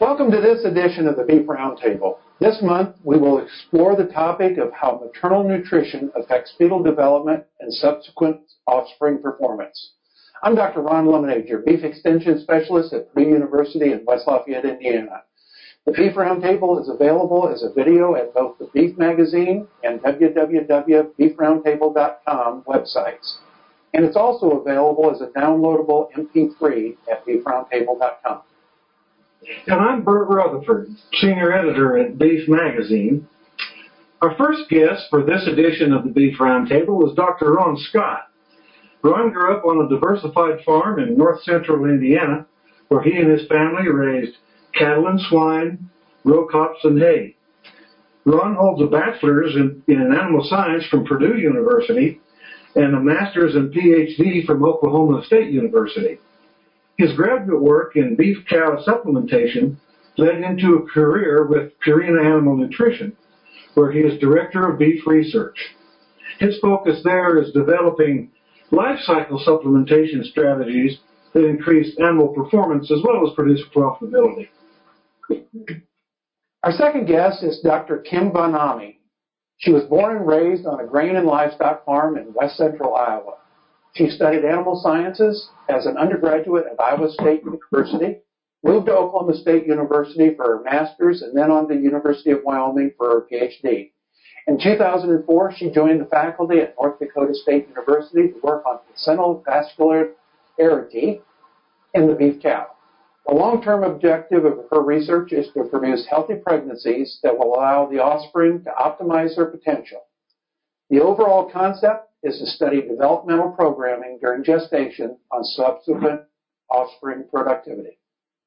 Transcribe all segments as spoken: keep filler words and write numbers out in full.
Welcome to this edition of the Beef Roundtable. This month, we will explore the topic of how maternal nutrition affects fetal development and subsequent offspring performance. I'm Doctor Ron Lemonade, your beef extension specialist at Purdue University in West Lafayette, Indiana. The Beef Roundtable is available as a video at both the Beef Magazine and w w w dot beef roundtable dot com websites. And it's also available as a downloadable M P three at beef roundtable dot com. And I'm Bert Rutherford, Senior Editor at Beef Magazine. Our first guest for this edition of the Beef Roundtable is Doctor Ron Scott. Ron grew up on a diversified farm in north central Indiana, where he and his family raised cattle and swine, row crops, and hay. Ron holds a bachelor's in, in animal science from Purdue University and a master's and P H D from Oklahoma State University. His graduate work in beef cow supplementation led him to a career with Purina Animal Nutrition, where he is Director of Beef Research. His focus there is developing life cycle supplementation strategies that increase animal performance as well as produce profitability. Our second guest is Doctor Kim Von-Ami. She was born and raised on a grain and livestock farm in west central Iowa. She studied animal sciences as an undergraduate at Iowa State University, moved to Oklahoma State University for her master's, and then on to the University of Wyoming for her P H D. In two thousand four, she joined the faculty at North Dakota State University to work on placental vascularity in the beef cow. The long-term objective of her research is to produce healthy pregnancies that will allow the offspring to optimize their potential. The overall concept is to study developmental programming during gestation on subsequent offspring productivity.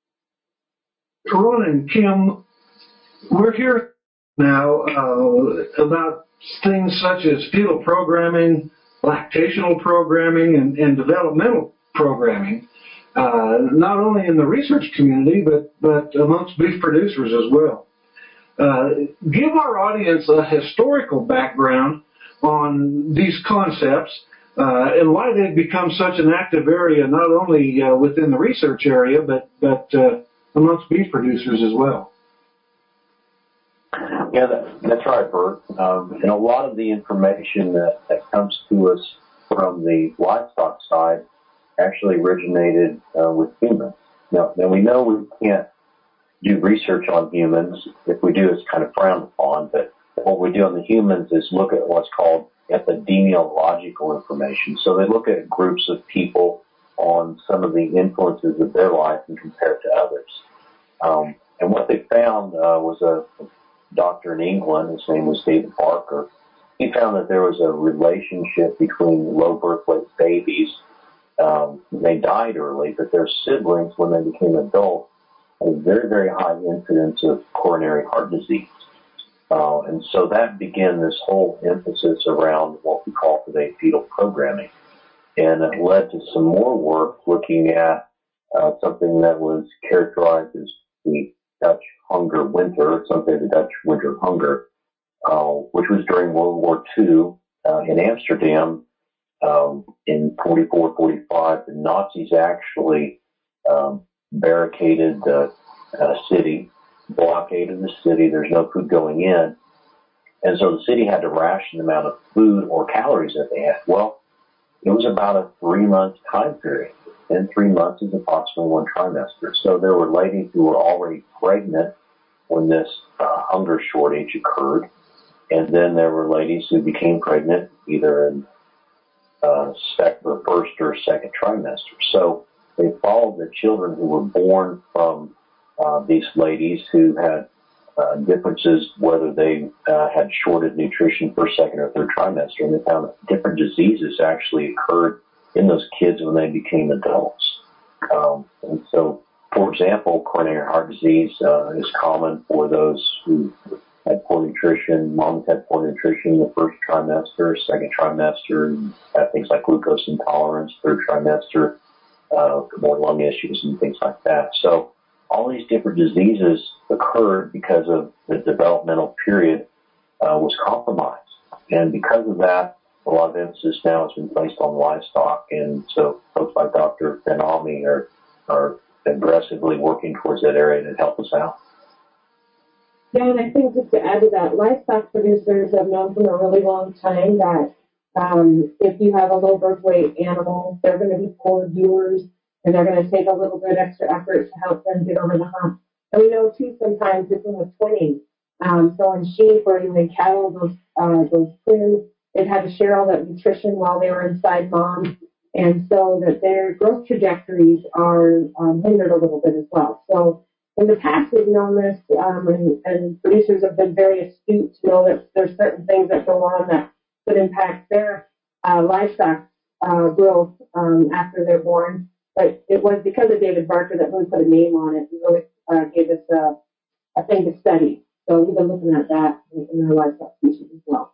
Ron and Kim, we're here now uh, about things such as fetal programming, lactational programming, and, and developmental programming. Uh, not only in the research community, but, but amongst beef producers as well. Uh, give our audience a historical background on these concepts uh, and why they've become such an active area, not only uh, within the research area, but, but uh, amongst beef producers as well. Yeah, that, that's right, Bert. Um, and a lot of the information that, that comes to us from the livestock side actually originated uh, with humans. Now, now, we know we can't do research on humans. If we do, it's kind of frowned upon. But what we do on the humans is look at what's called epidemiological information. So they look at groups of people on some of the influences of their life and compare it to others. Um, and what they found uh, was a doctor in England, his name was David Barker. He found that there was a relationship between low birth weight babies. Um, they died early, but their siblings, when they became adults, had a very, very high incidence of coronary heart disease. Uh, and so that began this whole emphasis around what we call today fetal programming. And it led to some more work looking at uh, something that was characterized as the Dutch hunger winter, something the Dutch winter hunger, uh, which was during World War Two uh, in Amsterdam. Um, in forty-four, forty-five, the Nazis actually um, barricaded the uh, city, blockaded the city. There's no food going in. And so the city had to ration the amount of food or calories that they had. Well, it was about a three-month time period. And three months is approximately one trimester. So there were ladies who were already pregnant when this uh, hunger shortage occurred. And then there were ladies who became pregnant either in Uh, sec- the first or second trimester. So they followed the children who were born from uh, these ladies who had uh, differences, whether they uh, had shorted nutrition first, second, or third trimester, and they found that different diseases actually occurred in those kids when they became adults. Um, and so, for example, coronary heart disease uh, is common for those who had poor nutrition. Moms had poor nutrition in the first trimester, second trimester, had things like glucose intolerance, third trimester, uh, more lung issues and things like that. So all these different diseases occurred because of the developmental period uh, was compromised. And because of that, a lot of emphasis now has been placed on livestock. And so folks like Doctor Von-Ami are, are aggressively working towards that area to help us out. Yeah, and I think just to add to that, livestock producers have known from a really long time that um, if you have a low birth weight animal, they're going to be poor viewers, and they're going to take a little bit extra effort to help them get over the hump. And we know too sometimes even with twinning. Um, so in sheep or even in cattle, those uh, those twins, they've had to share all that nutrition while they were inside mom, and so that their growth trajectories are um, hindered a little bit as well. So in the past, we've known this, um, and, and producers have been very astute to know that there's certain things that go on that could impact their uh, livestock uh, growth um, after they're born. But it was because of David Barker that really put a name on it and really uh, gave us a, a thing to study. So we've been looking at that in, in our livestock species as well.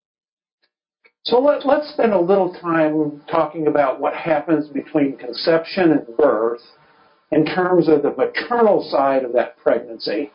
So let, let's spend a little time talking about what happens between conception and birth in terms of the maternal side of that pregnancy.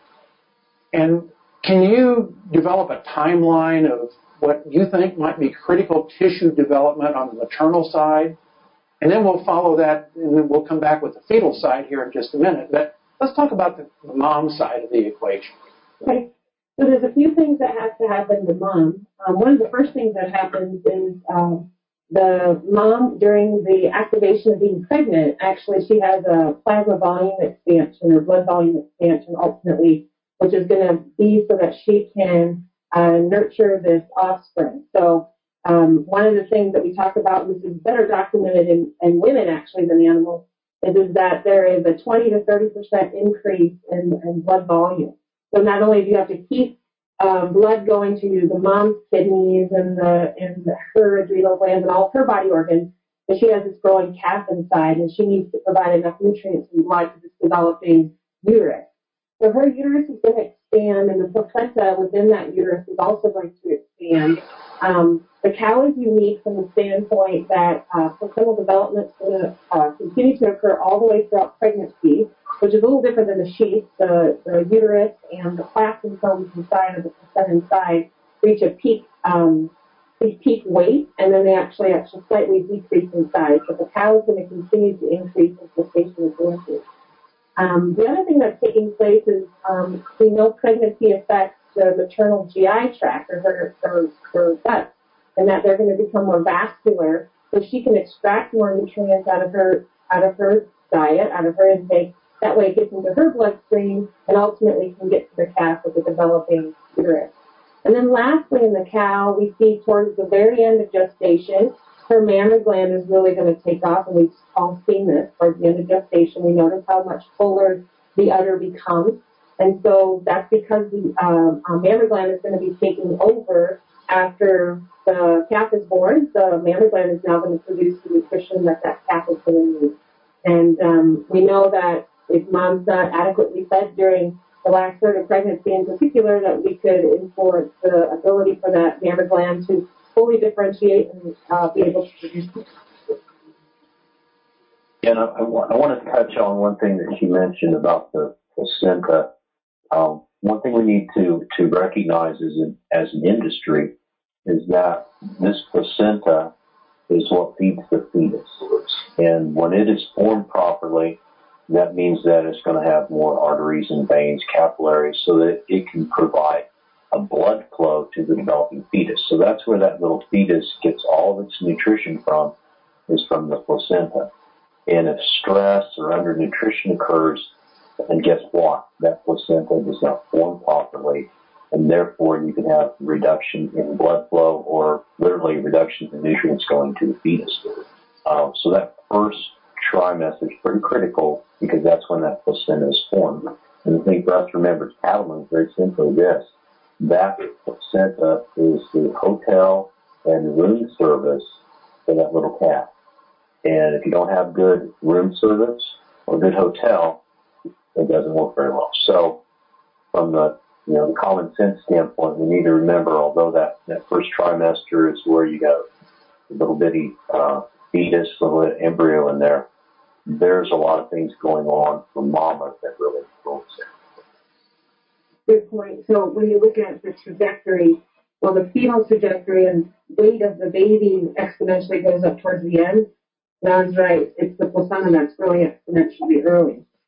And can you develop a timeline of what you think might be critical tissue development on the maternal side? And then we'll follow that, and then we'll come back with the fetal side here in just a minute. But let's talk about the mom side of the equation. Okay. So there's a few things that have to happen to mom. Um, one of the first things that happens is um, the mom, during the activation of being pregnant, actually she has a plasma volume expansion or blood volume expansion ultimately, which is going to be so that she can uh, nurture this offspring. So um, one of the things that we talk about, which is better documented in, in women actually than animals, is, is that there is a twenty to thirty percent increase in, in blood volume. So not only do you have to keep um, blood going to the mom's kidneys and the and her adrenal glands and all of her body organs, but she has this growing calf inside, and she needs to provide enough nutrients and blood to this developing uterus. So her uterus is going to expand, and the placenta within that uterus is also going to expand. Um, the cow is unique from the standpoint that uh, placental development is going to uh, continue to occur all the way throughout pregnancy, which is a little different than the sheep. The, the uterus and the placentomes inside of the placenta inside reach a peak um, peak weight, and then they actually actually slightly decrease in size. But the cow is going to continue to increase as gestation advances. Um, the other thing that's taking place is um, we know pregnancy affects the maternal G I tract or her, her, her gut, and that they're going to become more vascular, so she can extract more nutrients out of her out of her diet, out of her intake. That way it gets into her bloodstream and ultimately can get to the calf with the developing uterus. And then lastly, in the cow, we see towards the very end of gestation, her mammary gland is really going to take off, and we've all seen this towards the end of gestation. We notice how much fuller the udder becomes, and so that's because the um, uh, mammary gland is going to be taking over after the calf is born. The mammary gland is now going to produce the nutrition that that calf is going to need. And um, we know that if mom's not adequately fed during the last third of pregnancy in particular, that we could influence the ability for that mammary gland to fully differentiate and uh, be able to produce. Yeah, and I, I, want, I want to touch on one thing that she mentioned about the placenta. Um, one thing we need to, to recognize as an, as an industry is that this placenta is what feeds the fetus. And when it is formed properly, that means that it's going to have more arteries and veins, capillaries, so that it can provide a blood flow to the developing fetus. So that's where that little fetus gets all of its nutrition from, is from the placenta. And if stress or undernutrition occurs, then guess what? That placenta does not form properly, and therefore you can have reduction in blood flow or literally reduction in nutrients going to the fetus. Uh, so that first trimester is pretty critical because that's when that placenta is formed. And the thing for us to remember is cattlemen is very simply this. That placenta is the hotel and room service for that little calf. And if you don't have good room service or good hotel, it doesn't work very well. So from the you know the common sense standpoint, we need to remember, although that, that first trimester is where you got a little bitty uh, fetus, little bit embryo in there, there's a lot of things going on for mama that really influence it. Good point. So when you look at the trajectory, well, the fetal trajectory and weight of the baby exponentially goes up towards the end. Don's right. It's the placenta that's growing exponentially early.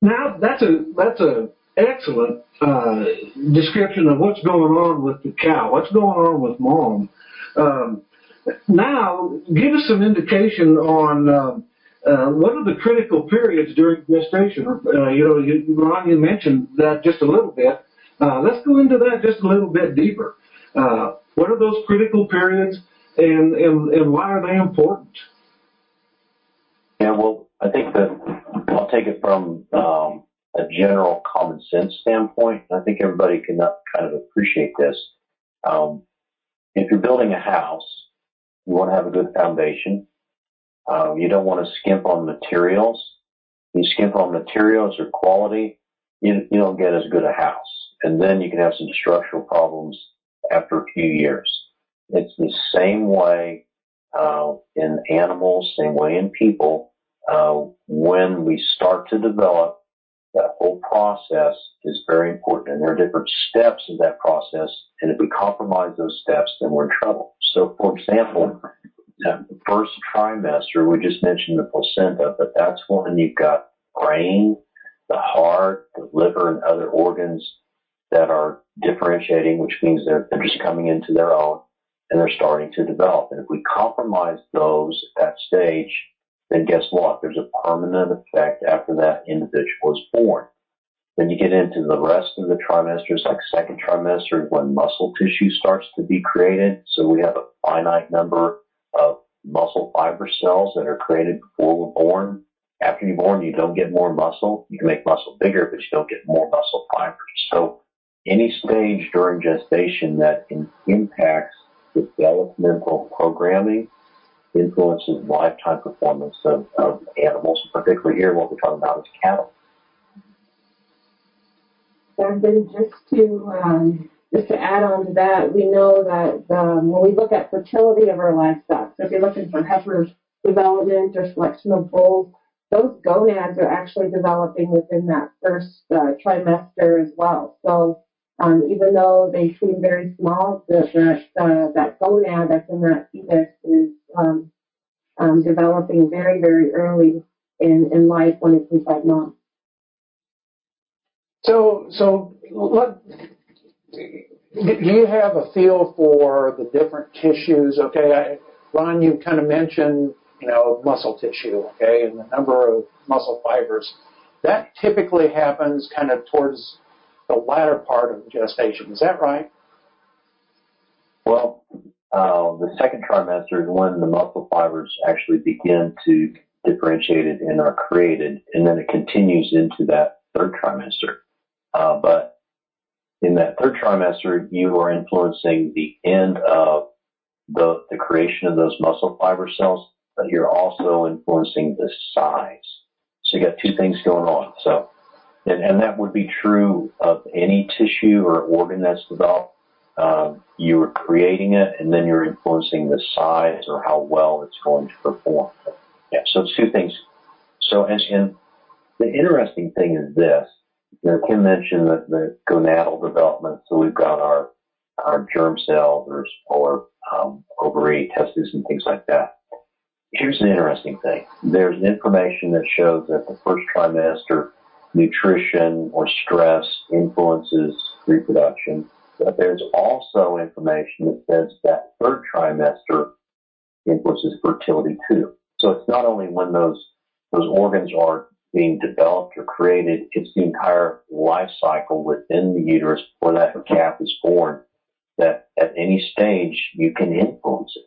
now that's a that's a excellent uh, description of what's going on with the cow, what's going on with mom. Um, now, give us some indication on um, uh, what are the critical periods during gestation. Uh, you know, you, Ron, you mentioned that just a little bit. Uh, let's go into that just a little bit deeper. Uh, what are those critical periods, and, and, and why are they important? Yeah, well, I think that I'll take it from um, a general common sense standpoint. I think everybody can kind of appreciate this. Um, if you're building a house, you want to have a good foundation. Uh, you don't want to skimp on materials. You skimp on materials or quality, you, you don't get as good a house. And then you can have some structural problems after a few years. It's the same way uh, in animals, same way in people. Uh, when we start to develop, that whole process is very important. And there are different steps in that process. And if we compromise those steps, then we're in trouble. So, for example, the first trimester, we just mentioned the placenta, but that's when you've got brain, the heart, the liver, and other organs that are differentiating, which means they're, they're just coming into their own and they're starting to develop. And if we compromise those at that stage, then guess what? There's a permanent effect after that individual is born. Then you get into the rest of the trimesters, like second trimester, when muscle tissue starts to be created. So we have a finite number of muscle fiber cells that are created before we're born. After you're born, you don't get more muscle. You can make muscle bigger, but you don't get more muscle fibers. So any stage during gestation that in, impacts developmental programming influences lifetime performance of, of animals, particularly here what we're talking about is cattle. And then just to um, just to add on to that, we know that um, when we look at fertility of our livestock, so if you're looking for heifer development or selection of bulls, those gonads are actually developing within that first uh, trimester as well. So um, even though they seem very small, the, that uh, that gonad that's in that fetus is um, um, developing very, very early in, in life when it's inside mom. So, so let, do you have a feel for the different tissues? Okay, I, Ron, you kind of mentioned, you know, muscle tissue, okay, and the number of muscle fibers. That typically happens kind of towards the latter part of gestation. Is that right? Well, uh, the second trimester is when the muscle fibers actually begin to differentiate it and are created, and then it continues into that third trimester. Uh, but in that third trimester, you are influencing the end of the, the creation of those muscle fiber cells, but you're also influencing the size. So you got two things going on. So, and, and that would be true of any tissue or organ that's developed. Um, you are creating it, and then you're influencing the size or how well it's going to perform. Yeah, so it's two things. So, and, and the interesting thing is this. You know, Kim mentioned that the gonadal development. So we've got our our germ cells or, or um, ovary, testes, and things like that. Here's the interesting thing. There's information that shows that the first trimester nutrition or stress influences reproduction. But there's also information that says that third trimester influences fertility too. So it's not only when those those organs are being developed or created, it's the entire life cycle within the uterus before that calf is born that at any stage you can influence it.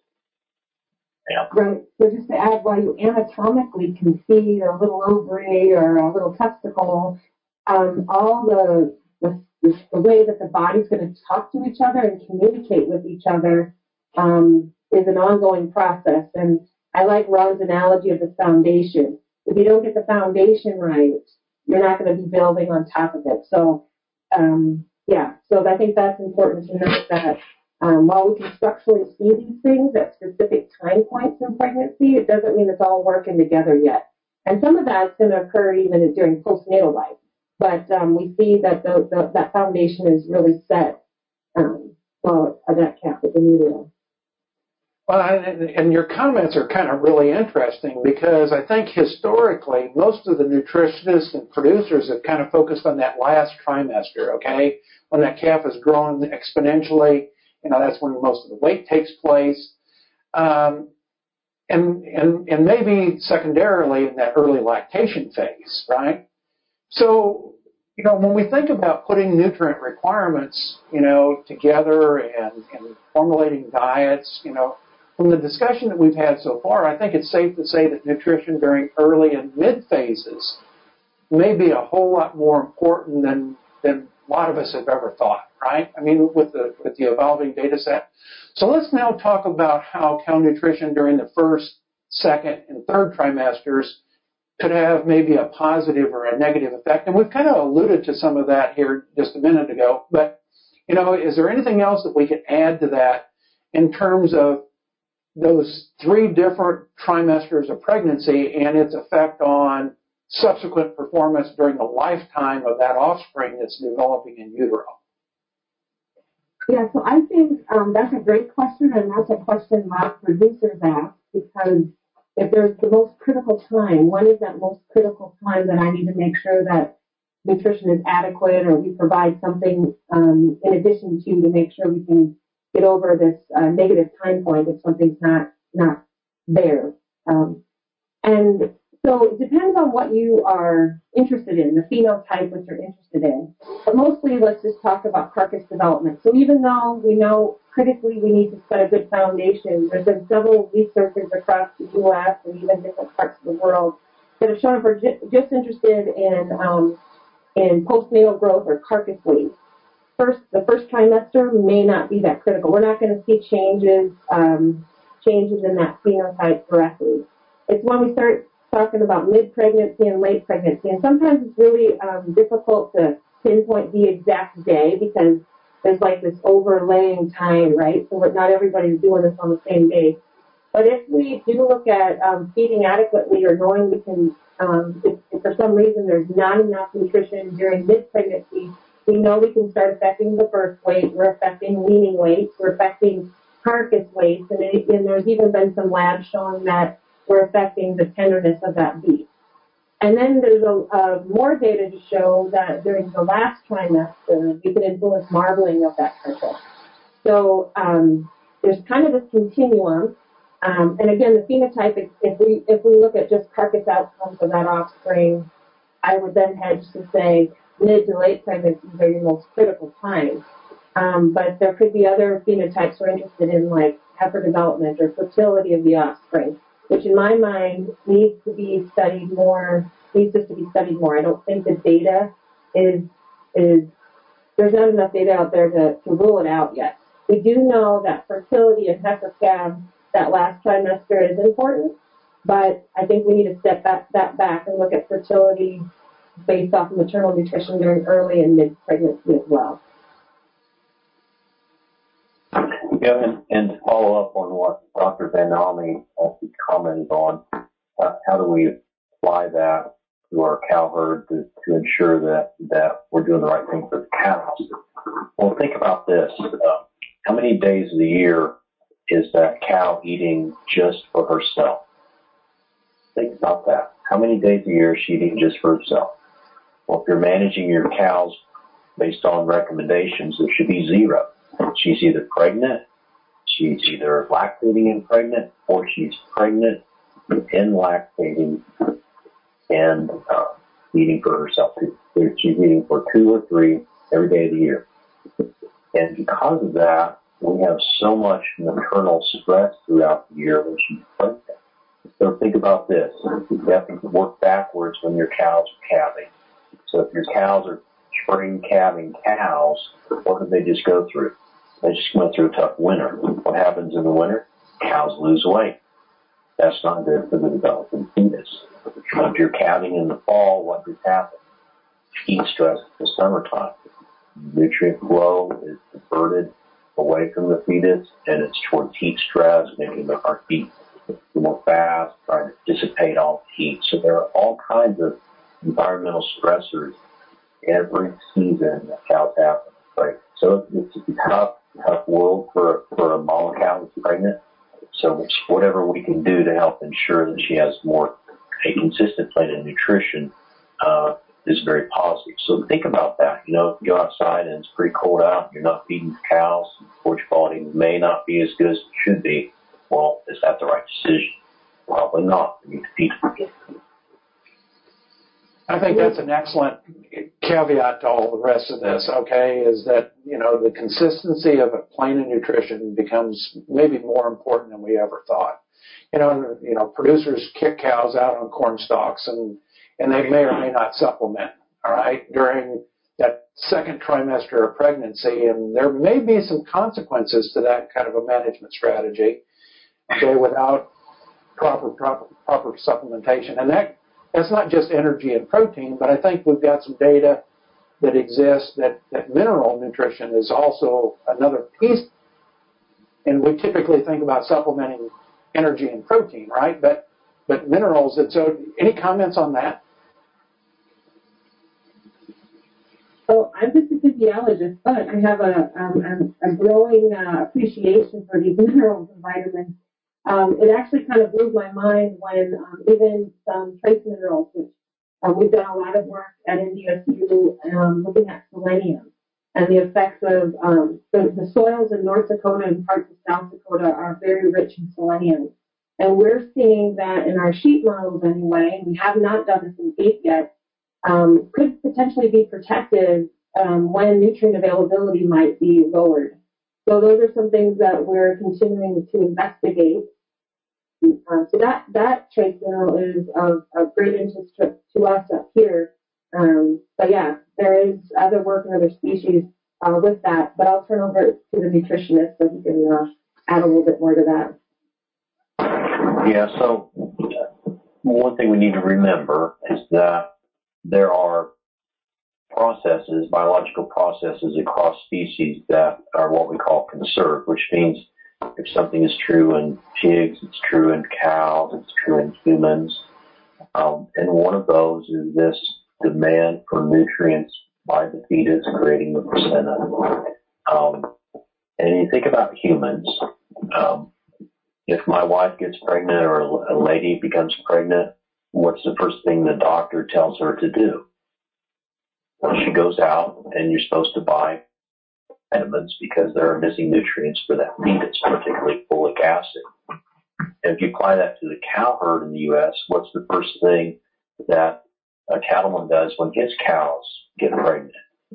Yeah. Right. So just to add, while you anatomically can see a little ovary or a little testicle, um, all the, the the way that the body's going to talk to each other and communicate with each other um, is an ongoing process. And I like Ron's analogy of the foundation. If you don't get the foundation right, you're not going to be building on top of it. So, um, yeah. So I think that's important to note that. Um, while we can structurally see these things at specific time points in pregnancy, it doesn't mean it's all working together yet. And some of that's going to occur even during postnatal life. But um, we see that the, the, that foundation is really set um, while that calf is in utero. Well, and your comments are kind of really interesting because I think historically most of the nutritionists and producers have kind of focused on that last trimester, okay? When that calf is growing exponentially, you know, that's when most of the weight takes place. Um, and, and, and maybe secondarily in that early lactation phase, right? So, you know, when we think about putting nutrient requirements, you know, together and, and formulating diets, you know, from the discussion that we've had so far, I think it's safe to say that nutrition during early and mid phases may be a whole lot more important than than a lot of us have ever thought, right? I mean, with the with the evolving data set. So let's now talk about how cow nutrition during the first, second, and third trimesters could have maybe a positive or a negative effect. And we've kind of alluded to some of that here just a minute ago. But, you know, is there anything else that we could add to that in terms of those three different trimesters of pregnancy and its effect on subsequent performance during the lifetime of that offspring that's developing in utero? Yeah, so I think um, that's a great question, and that's a question a lot of producers ask, because if there's the most critical time, when is that most critical time that I need to make sure that nutrition is adequate, or we provide something um, in addition to to make sure we can get over this uh, negative time point if something's not not there. Um, and so it depends on what you are interested in, the phenotype which you're interested in. But mostly, let's just talk about carcass development. So even though we know critically we need to set a good foundation, there's been several researchers across the U S and even different parts of the world that have shown if we're just interested in um, in postnatal growth or carcass weight, First, the first trimester may not be that critical. We're not going to see changes um, changes in that phenotype directly. It's when we start talking about mid-pregnancy and late pregnancy, and sometimes it's really um, difficult to pinpoint the exact day because there's like this overlaying time, right? So not everybody's doing this on the same day. But if we do look at um, feeding adequately or knowing we can, um, if, if for some reason there's not enough nutrition during mid-pregnancy, we know we can start affecting the birth weight, we're affecting weaning weights, we're affecting carcass weights, and, it, and there's even been some labs showing that we're affecting the tenderness of that beef. And then there's a, uh, more data to show that during the last trimester, we can influence marbling of that carcass. So um, there's kind of this continuum. Um, and again, the phenotype, if, if we if we look at just carcass outcomes of that offspring, I would then hedge to say mid to late pregnancies are your most critical time. Um, but there could be other phenotypes we're interested in, like heifer development or fertility of the offspring, which in my mind needs to be studied more, needs just to be studied more. I don't think the data is, is there's not enough data out there to, to rule it out yet. We do know that fertility in heifer calves that last trimester is important, but I think we need to step that, that back and look at fertility based off of maternal nutrition during early and mid-pregnancy as well. Yeah, and, and to follow up on what Doctor Ben-Ami also commented on, uh, how do we apply that to our cow herd to, to ensure that, that we're doing the right thing for the cows? Well, think about this. Uh, how many days of the year is that cow eating just for herself? Think about that. How many days a year is she eating just for herself? Well, if you're managing your cows based on recommendations, there should be zero. She's either pregnant, she's either lactating and pregnant, or she's pregnant and lactating and uh, eating for herself too. She's eating for two or three every day of the year. And because of that, we have so much maternal stress throughout the year when she's pregnant. So think about this. You have to work backwards when your cows are calving. So if your cows are spring calving cows, what did they just go through? They just went through a tough winter. What happens in the winter? Cows lose weight. That's not good for the developing fetus. If you're calving in the fall, what just happens? Heat stress in the summertime. Nutrient flow is diverted away from the fetus, and it's towards heat stress, making the heart beat more fast, trying to dissipate all the heat. So there are all kinds of environmental stressors every season that cows have. Right? So it's a tough, tough world for, for a mama cow that's pregnant. So whatever we can do to help ensure that she has more a consistent plate of nutrition uh, is very positive. So think about that. You know, if you go outside and it's pretty cold out, you're not feeding the cows, forage quality may not be as good as it should be. Well, is that the right decision? Probably not. You need to feed them. I think that's an excellent caveat to all the rest of this, okay, is that, you know, the consistency of a plane of nutrition becomes maybe more important than we ever thought. You know, you know, producers kick cows out on corn stalks, and, and they may or may not supplement, all right, during that second trimester of pregnancy, and there may be some consequences to that kind of a management strategy, okay, without proper, proper, proper supplementation. And that That's not just energy and protein, but I think we've got some data that exists that, that mineral nutrition is also another piece. And we typically think about supplementing energy and protein, right? But but minerals. And so, any comments on that? So I'm just a physiologist, but I have a um, a, a growing uh, appreciation for these minerals and vitamins. Um, it actually kind of blew my mind when um, even some trace minerals, which uh, we've done a lot of work at N D S U um, looking at selenium and the effects of um, the, the soils in North Dakota and parts of South Dakota are very rich in selenium. And we're seeing that in our sheep models anyway, and we have not done this in beef yet, um, could potentially be protective um, when nutrient availability might be lowered. So those are some things that we're continuing to investigate. Uh, so that, that trace mineral is of, of great interest to, to us up here. Um, but yeah, there is other work in other species uh, with that. But I'll turn over to the nutritionist so he can uh, add a little bit more to that. Yeah, so one thing we need to remember is that there are processes, biological processes across species that are what we call conserved, which means if something is true in pigs, it's true in cows, it's true in humans. Um, and one of those is this demand for nutrients by the fetus creating the placenta. Um, and you think about humans, um, if my wife gets pregnant or a lady becomes pregnant, what's the first thing the doctor tells her to do? Well, she goes out and you're supposed to buy vitamins because there are missing nutrients for that fetus, particularly folic acid. And if you apply that to the cow herd in the U S, what's the first thing that a cattleman does when his cows get pregnant?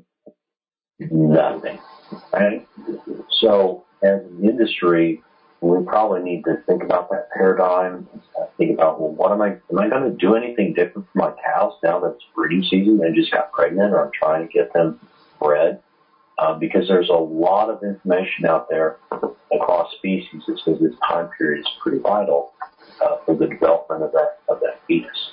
Nothing, right? So as an industry, we probably need to think about that paradigm, think about, well, what am I, am I going to do anything different for my cows now that it's breeding season? They just got pregnant or I'm trying to get them bred. Uh, because there's a lot of information out there across species that says this time period is pretty vital uh, for the development of that of that fetus.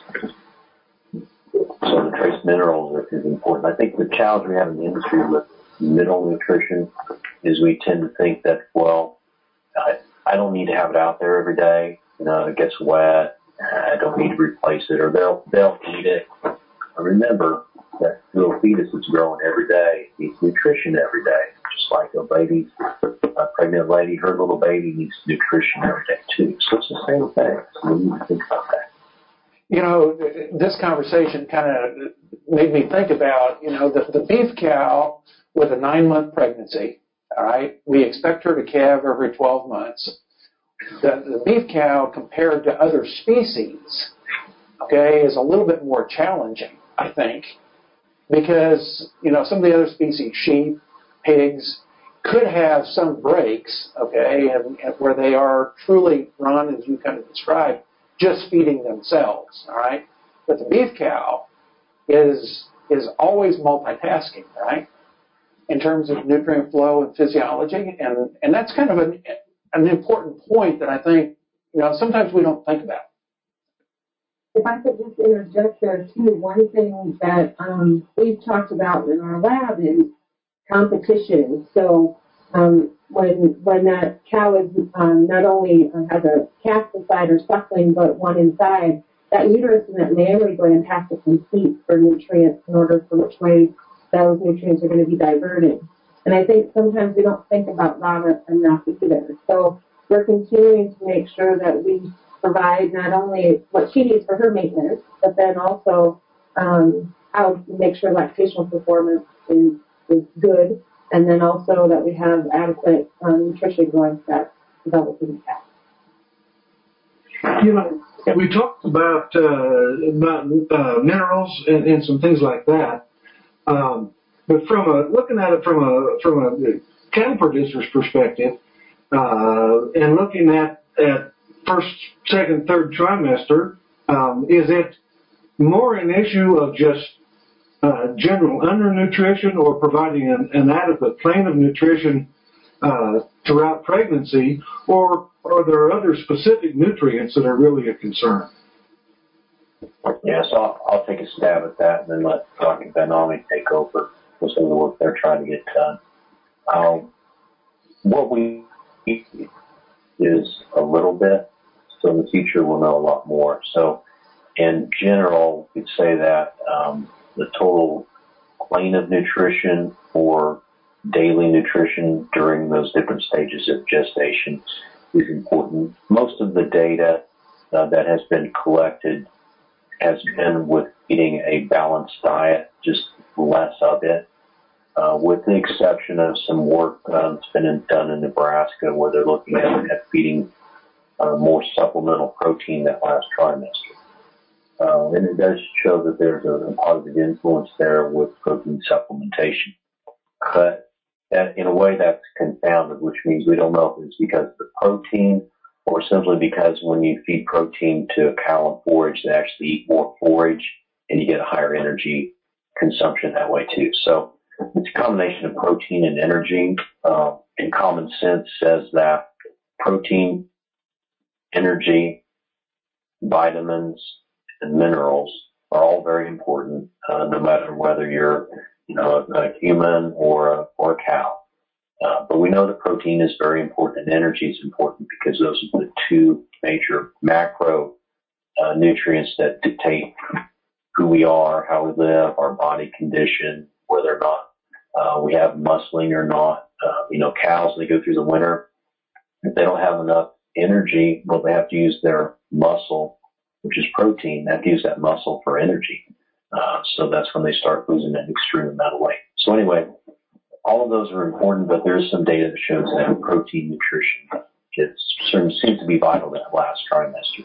So the trace minerals are, is important. I think the challenge we have in the industry with mineral nutrition is we tend to think that, well, I, I don't need to have it out there every day. You know, it gets wet. I don't need to replace it, or they'll they'll eat it. Remember that little fetus that's growing every day needs nutrition every day, just like a baby, a pregnant lady, her little baby needs nutrition every day too. So it's the same thing. So we need to think about that. You know, this conversation kind of made me think about, you know, the, the beef cow with a nine-month pregnancy, all right? We expect her to calve every twelve months. The, the beef cow compared to other species, okay, is a little bit more challenging, I think, because, you know, some of the other species, sheep, pigs, could have some breaks, okay, and, and where they are truly run, as you kind of described, just feeding themselves, all right? But the beef cow is is always multitasking, right, in terms of nutrient flow and physiology, and, and that's kind of an, an important point that I think, you know, sometimes we don't think about. If I could just interject there too, one thing that um, we've talked about in our lab is competition. So um, when when that cow is um, not only uh, has a calf beside or suckling, but one inside, that uterus and that mammary gland have to compete for nutrients in order for which way those nutrients are going to be diverted. And I think sometimes we don't think about that enough either. So we're continuing to make sure that we provide not only what she needs for her maintenance, but then also um, how to make sure lactational performance is, is good, and then also that we have adequate um, nutrition going that's developed in the calf. You know, we talked about uh, about uh, minerals and, and some things like that, um, but from a looking at it from a from a cattle producer's perspective, uh, and looking at at first, second, third trimester, um, is it more an issue of just uh, general undernutrition, or providing an, an adequate plan of nutrition uh, throughout pregnancy, or are there other specific nutrients that are really a concern? Yeah, so I'll, I'll take a stab at that and then let Doctor Ben-Ami take over with some of the work they're trying to get done. Um, what we is a little bit, so in the future we'll know a lot more. So in general, we'd say that um, the total plane of nutrition or daily nutrition during those different stages of gestation is important. Most of the data uh, that has been collected has been with eating a balanced diet, just less of it, uh, with the exception of some work uh, that's been done in Nebraska where they're looking at, at feeding uh, more supplemental protein that last trimester. Uh, and it does show that there's a, a positive influence there with protein supplementation. But that, in a way, that's confounded, which means we don't know if it's because of the protein or simply because when you feed protein to a cow and forage, they actually eat more forage and you get a higher energy consumption that way too. So it's a combination of protein and energy. Uh, and common sense says that protein, energy, vitamins, and minerals are all very important, uh, no matter whether you're, you know, a, a human or a, or a cow. Uh, but we know that protein is very important and energy is important because those are the two major macro uh, nutrients that dictate who we are, how we live, our body condition, whether or not uh, we have muscling or not. Uh, you know, cows, they go through the winter. If they don't have enough energy, well, they have to use their muscle, which is protein. They have to use that muscle for energy. Uh, so that's when they start losing an extreme amount of weight. So anyway, all of those are important, but there is some data that shows that protein nutrition is, seems to be vital that last trimester.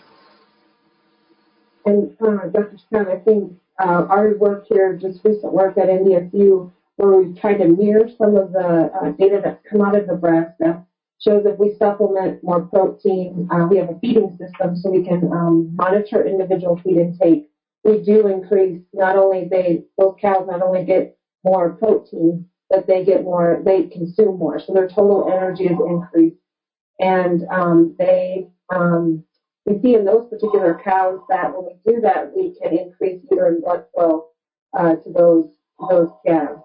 And uh, Doctor Scott, I think uh, our work here, just recent work at N D S U, where we tried to mirror some of the uh, data that's come out of Nebraska, shows if we supplement more protein, uh, we have a feeding system so we can um, monitor individual feed intake. We do increase, not only they, those cows not only get more protein, but they get more, they consume more. So their total energy is increased. And um, they, um, we see in those particular cows that when we do that, we can increase uterine blood flow uh, to those, those calves.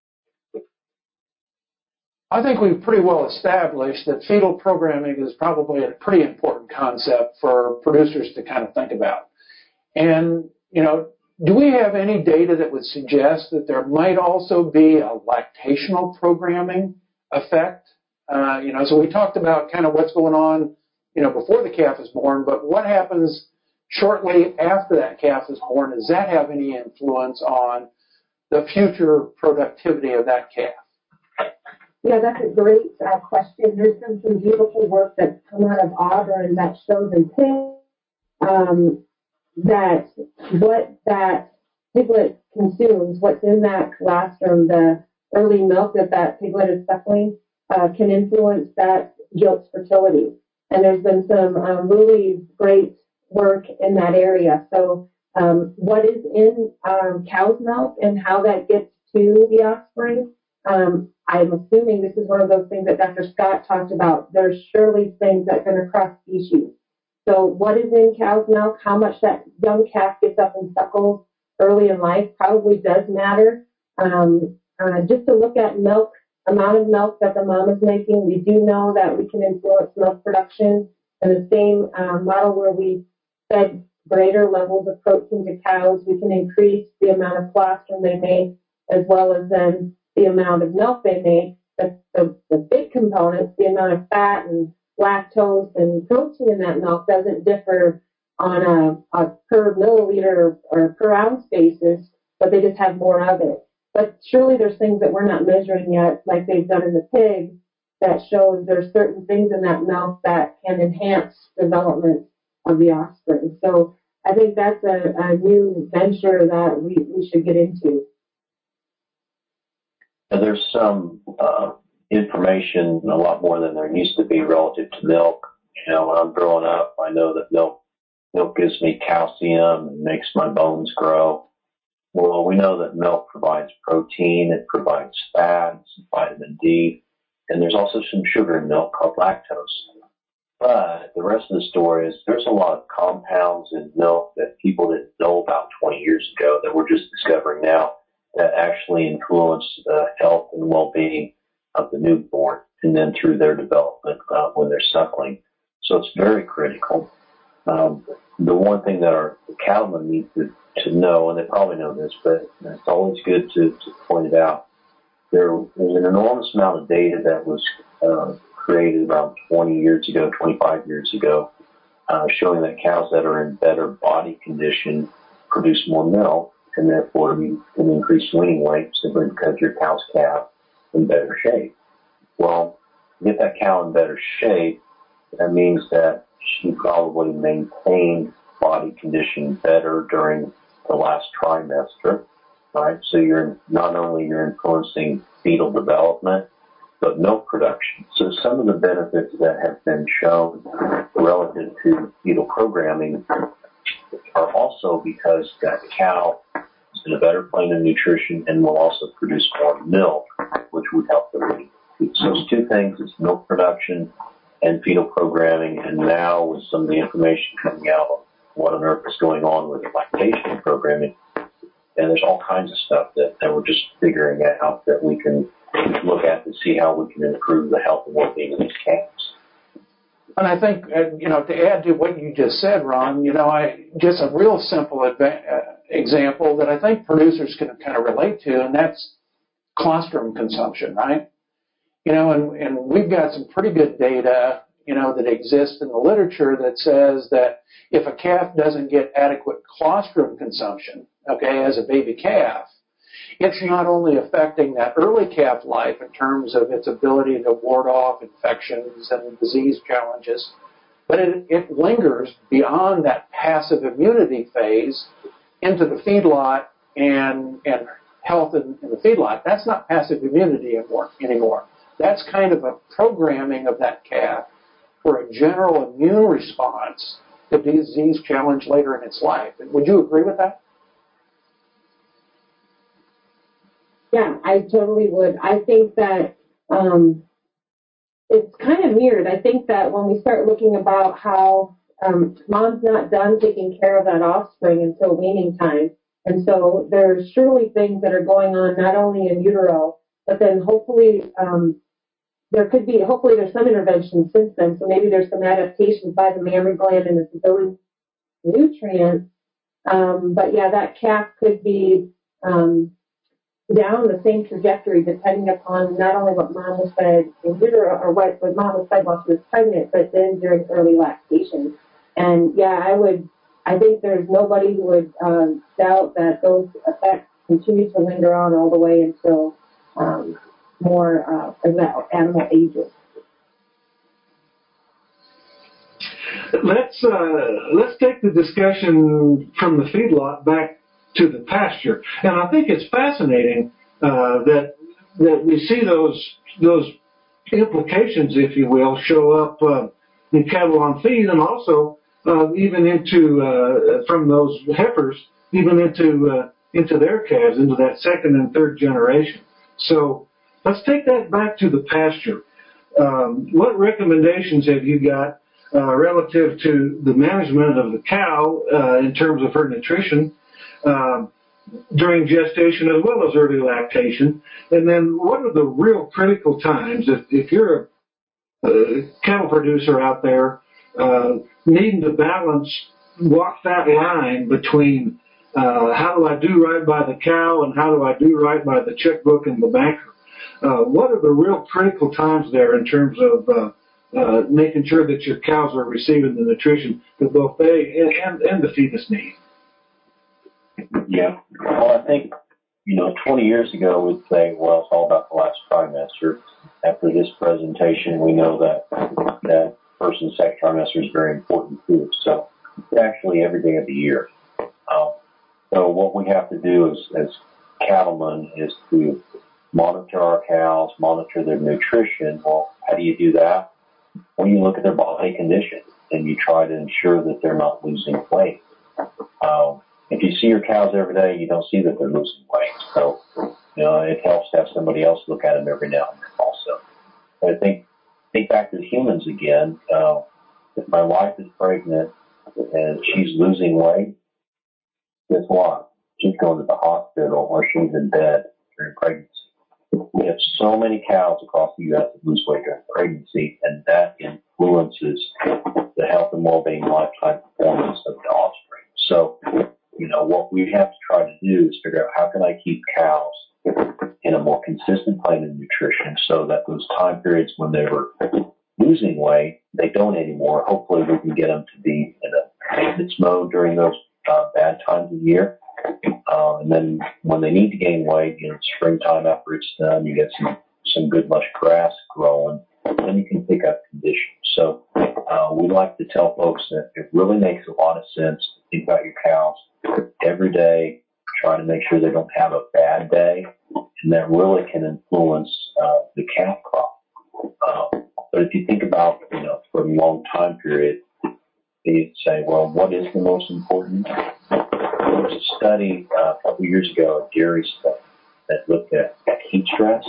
I think we've pretty well established that fetal programming is probably a pretty important concept for producers to kind of think about. And, you know, do we have any data that would suggest that there might also be a lactational programming effect? Uh, you know, so we talked about kind of what's going on, you know, before the calf is born, but what happens shortly after that calf is born? Does that have any influence on the future productivity of that calf? Yeah, that's a great uh, question. There's been some beautiful work that's come out of Auburn that shows in pig um, that what that piglet consumes, what's in that colostrum, the early milk that that piglet is suckling, uh, can influence that yolk's fertility. And there's been some um, really great work in that area. So um, what is in um, cow's milk and how that gets to the offspring, um, I'm assuming this is one of those things that Doctor Scott talked about. There's surely things that are going to cross species. So what is in cow's milk, how much that young calf gets up and suckles early in life probably does matter. Um, uh, just to look at milk, amount of milk that the mom is making, we do know that we can influence milk production in the same um, model where we fed greater levels of protein to cows. We can increase the amount of colostrum they make as well as then the amount of milk they make. The, the, the big components, the amount of fat and lactose and protein in that milk doesn't differ on a, a per milliliter or per ounce basis, but they just have more of it. But surely there's things that we're not measuring yet, like they've done in the pig, that shows there's certain things in that milk that can enhance development of the offspring. So I think that's a, a new venture that we, we should get into. And there's some uh, information, a lot more than there used to be relative to milk. You know, when I'm growing up, I know that milk milk gives me calcium and makes my bones grow. Well, we know that milk provides protein, it provides fats, vitamin D, and there's also some sugar in milk called lactose. But the rest of the story is there's a lot of compounds in milk that people didn't know about twenty years ago that we're just discovering now that actually influence the health and well-being of the newborn and then through their development uh, when they're suckling. So it's very critical. Um, the one thing that our cattlemen need to, to know, and they probably know this, but it's always good to, to point it out, there was an enormous amount of data that was uh, created around twenty years ago, twenty-five years ago, uh, showing that cows that are in better body condition produce more milk, and therefore you can increase weaning weight simply because your cow's calf in better shape. Well, to get that cow in better shape, that means that she probably maintained body condition better during the last trimester, right? So you're not only you're influencing fetal development, but milk production. So some of the benefits that have been shown relative to fetal programming are also because that cow is in a better plane of nutrition and will also produce more milk, which would help the weaning. So those two things is milk production and fetal programming, and now with some of the information coming out on what on earth is going on with lactation programming, and there's all kinds of stuff that, that we're just figuring out that we can look at to see how we can improve the health and well-being of these calves. And I think, uh, you know, to add to what you just said, Ron, you know, I just a real simple adva- uh, example that I think producers can kind of relate to, and that's colostrum consumption, right? You know, and, and we've got some pretty good data, you know, that exists in the literature that says that if a calf doesn't get adequate colostrum consumption, okay, as a baby calf, it's not only affecting that early calf life in terms of its ability to ward off infections and disease challenges, but it, it lingers beyond that passive immunity phase into the feedlot and, and health in, in the feedlot. That's not passive immunity anymore. anymore. That's kind of a programming of that calf for a general immune response to disease challenge later in its life. Would you agree with that? Yeah, I totally would. I think that um, it's kind of mirrored. I think that when we start looking about how um, mom's not done taking care of that offspring until weaning time, and so there's surely things that are going on not only in utero, but then hopefully um, there could be, hopefully there's some intervention since then, so maybe there's some adaptations by the mammary gland and its ability nutrients. Um, but yeah, that calf could be um, down the same trajectory depending upon not only what mom was fed in utero or what, what mom was fed while she was pregnant, but then during early lactation. And yeah, I would, I think there's nobody who would um, doubt that those effects continue to linger on all the way until um, more uh, animal ages. Let's uh, let's take the discussion from the feedlot back to the pasture, and I think it's fascinating uh, that that we see those those implications, if you will, show up uh, in cattle on feed, and also uh, even into uh, from those heifers, even into uh, into their calves, into that second and third generation. So let's take that back to the pasture. Um, what recommendations have you got uh, relative to the management of the cow uh, in terms of her nutrition uh, during gestation as well as early lactation? And then what are the real critical times if, if you're a, a cattle producer out there uh, needing to balance, walk that line between uh, how do I do right by the cow and how do I do right by the checkbook and the banker? Uh, what are the real critical times there in terms of uh, uh, making sure that your cows are receiving the nutrition that both they and, and, and the fetus need. Yeah. Well, I think, you know, twenty years ago we'd say, well, it's all about the last trimester. After this presentation, we know that that person's second trimester is very important too. So it's actually every day of the year. Um, so what we have to do as, as cattlemen is to monitor our cows, monitor their nutrition. Well, how do you do that? Well, you look at their body condition and you try to ensure that they're not losing weight. Um, if you see your cows every day, you don't see that they're losing weight. So, you know, it helps to have somebody else look at them every now and then also. But I think, think back to humans again. Uh, if my wife is pregnant and she's losing weight, guess what? She's going to the hospital or she's in bed during pregnancy. We have so many cows across the U S that lose weight during pregnancy, and that influences the health and well-being lifetime performance of the offspring. So, you know, what we have to try to do is figure out how can I keep cows in a more consistent plane of nutrition so that those time periods when they were losing weight, they don't anymore. Hopefully we can get them to be in a maintenance mode during those uh, bad times of the year. Uh, and then when they need to gain weight, you know, springtime after it's done, you get some, some good lush grass growing, then you can pick up conditions. So uh, we like to tell folks that it really makes a lot of sense to think about your cows every day, try to make sure they don't have a bad day, and that really can influence uh, the calf crop. Uh, but if you think about, you know, for a long time period, you say, well, what is the most important? There was a study uh, a couple of years ago, a dairy study, that looked at, at heat stress.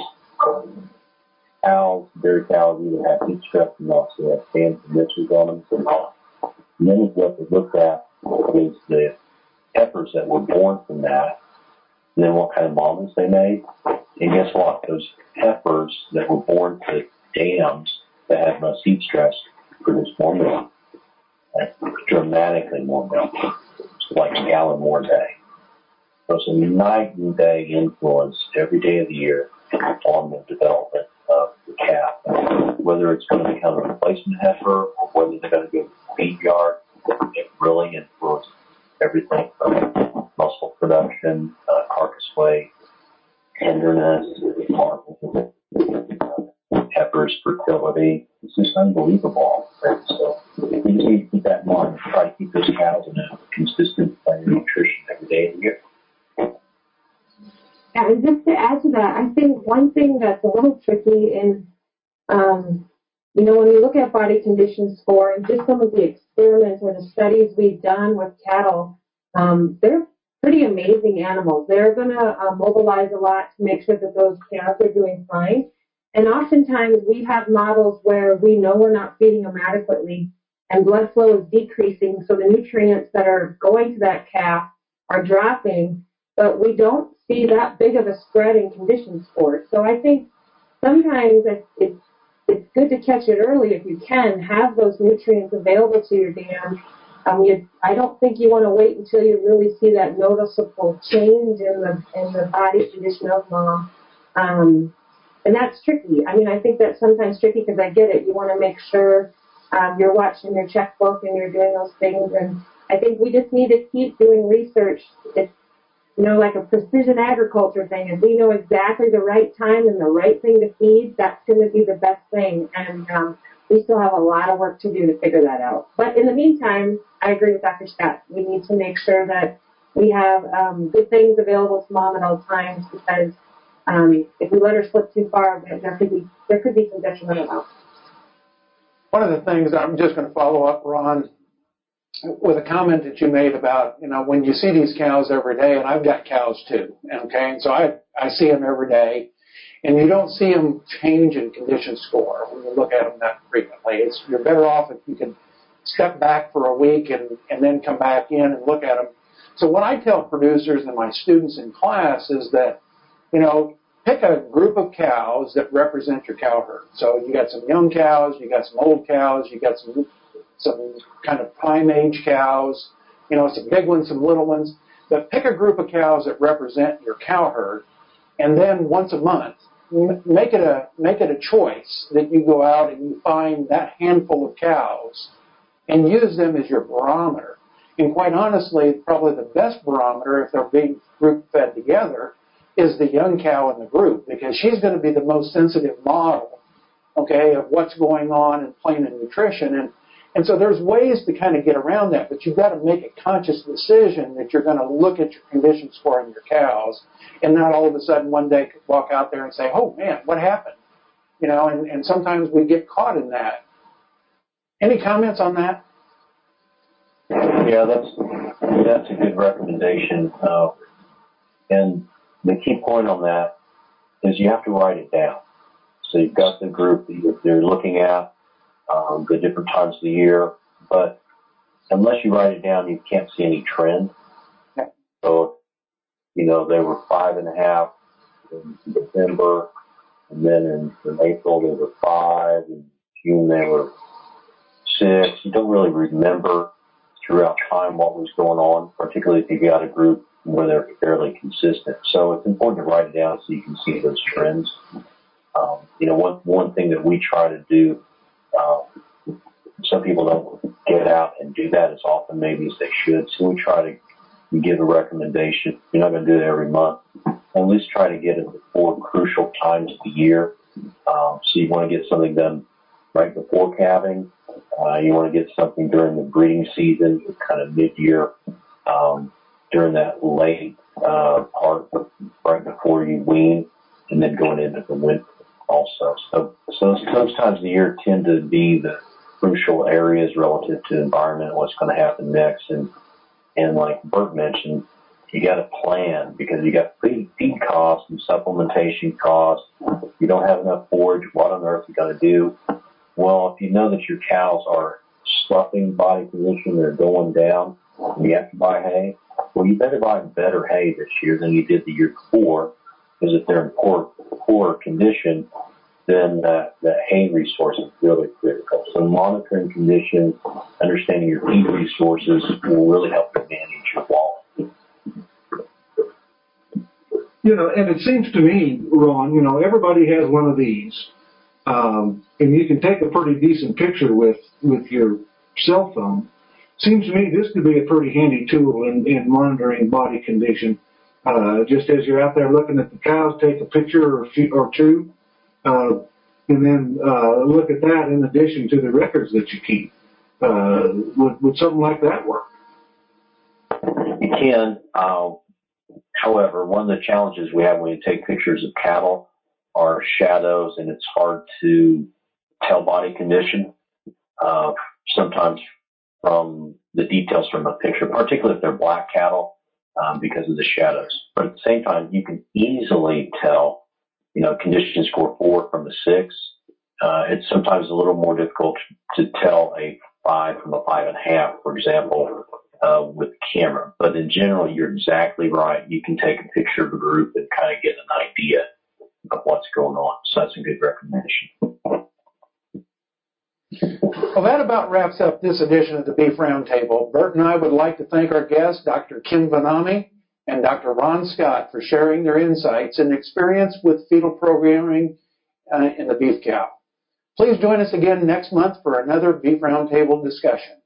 Cows, dairy cows either have heat stress or not, so they have fans and mitters on them or not. And then what they looked at was the heifers that were born from that, and then what kind of mamas they made. And guess what? Those heifers that were born to dams that had less heat stress produced more milk, like dramatically more milk. It's like a gallon more a day. So it's a night and day influence every day of the year on the development of the calf. Whether it's going to become a replacement heifer or whether they're going to go to the feed yard, it really influences everything from muscle production, uh, carcass weight, tenderness, marble, uh, heifer's fertility. It's just unbelievable. And so we just need to keep that in mind and try to keep those cows in a consistent plan of nutrition every day of the year. Yeah, and just to add to that, I think one thing that's a little tricky is, um, you know, when we look at body condition score and just some of the experiments or the studies we've done with cattle, um, they're pretty amazing animals. They're going to uh, mobilize a lot to make sure that those calves are doing fine. And oftentimes we have models where we know we're not feeding them adequately and blood flow is decreasing, so the nutrients that are going to that calf are dropping, but we don't see that big of a spread in condition scores. So I think sometimes it's, it's, it's good to catch it early if you can, have those nutrients available to your dam. Um, you, I don't think you want to wait until you really see that noticeable change in the in the body condition of mom. Um, and that's tricky. I mean, I think that's sometimes tricky because I get it. You want to make sure um, you're watching your checkbook and you're doing those things. And I think we just need to keep doing research. It's, you know, like a precision agriculture thing. If we know exactly the right time and the right thing to feed, that's going to be the best thing. And um, we still have a lot of work to do to figure that out. But in the meantime, I agree with Doctor Scott. We need to make sure that we have um, good things available to mom at all times because um, if we let her slip too far, there could be there could be some detrimental outcomes. One of the things I'm just going to follow up, Ron, with a comment that you made about, you know, when you see these cows every day, and I've got cows too, okay, and so I, I see them every day, and you don't see them change in condition score when you look at them that frequently. It's, you're better off if you can step back for a week and, and then come back in and look at them. So what I tell producers and my students in class is that, you know, pick a group of cows that represent your cow herd. So you got some young cows, you got some old cows, you got some some kind of prime age cows, you know, some big ones, some little ones. But pick a group of cows that represent your cow herd, and then once a month, m- make it a make it a choice that you go out and you find that handful of cows and use them as your barometer. And quite honestly, probably the best barometer, if they're being group fed together, is the young cow in the group, because she's going to be the most sensitive model, okay, of what's going on in plain and nutrition. And and so there's ways to kind of get around that, but you've got to make a conscious decision that you're going to look at your condition score in your cows and not all of a sudden one day walk out there and say, oh, man, what happened? You know, and, and sometimes we get caught in that. Any comments on that? Yeah, that's that's a good recommendation. Uh, and the key point on that is you have to write it down. So you've got the group that you're looking at, um, the different times of the year, but unless you write it down, you can't see any trend. Yeah. So, you know, they were five and a half in December, and then in, in April they were five, in June they were six. You don't really remember throughout time what was going on, particularly if you got a group where they're fairly consistent. So it's important to write it down so you can see those trends. Um, you know, one one thing that we try to do, uh, some people don't get out and do that as often maybe as they should. So we try to give a recommendation. You're not going to do it every month. At least try to get it before crucial times of the year. Um, so you want to get something done right before calving. Uh, you want to get something during the breeding season, kind of mid-year, um, during that late uh, part, right before you wean, and then going into the winter also. So, so those times of the year tend to be the crucial areas relative to environment, what's going to happen next. And, and like Bert mentioned, you got to plan, because you got feed, feed costs and supplementation costs. You don't have enough forage. What on earth are you going to do? Well, if you know that your cows are sloughing body position, they're going down, and you have to buy hay, well, you better buy better hay this year than you did the year before, because if they're in poor, poor condition, then uh, the hay resource is really critical. So monitoring conditions, understanding your feed resources will really help you manage your wallet. You know, and it seems to me, Ron, you know, everybody has one of these. Um, and you can take a pretty decent picture with, with your cell phone. Seems to me this could be a pretty handy tool in, in monitoring body condition. Uh, just as you're out there looking at the cows, take a picture or, a few, or two, uh, and then uh, look at that in addition to the records that you keep. Uh, would, would something like that work? You can. Uh, however, one of the challenges we have when you take pictures of cattle are shadows, and it's hard to tell body condition uh, sometimes from the details from a picture, particularly if they're black cattle, um, because of the shadows. But at the same time, you can easily tell, you know, condition score four from a six. Uh, it's sometimes a little more difficult to tell a five from a five and a half, for example, uh, with the camera. But in general, you're exactly right. You can take a picture of a group and kind of get an idea of what's going on. So that's a good recommendation. Well, that about wraps up this edition of the Beef Roundtable. Bert and I would like to thank our guests, Doctor Kim Vanami and Doctor Ron Scott, for sharing their insights and experience with fetal programming uh, in the beef cow. Please join us again next month for another Beef Roundtable discussion.